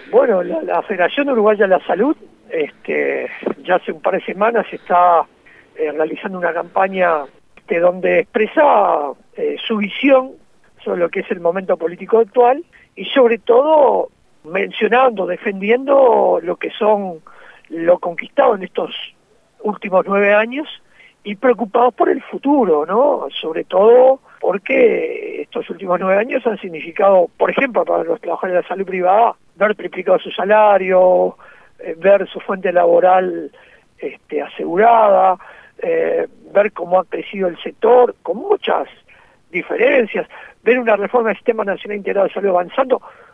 Bueno, la Federación Uruguaya de la Salud, ya hace un par de semanas está realizando una campaña donde expresa su visión sobre lo que es el momento político actual y sobre todo mencionando, defendiendo lo conquistado en estos últimos 9 años y preocupados por el futuro, ¿no? Sobre todo porque estos últimos 9 años han significado, por ejemplo, para los trabajadores de la salud privada, ver triplicado su salario, ver su fuente laboral asegurada, ver cómo ha crecido el sector, con muchas diferencias, ver una reforma del Sistema Nacional Integrado de Salud avanzando,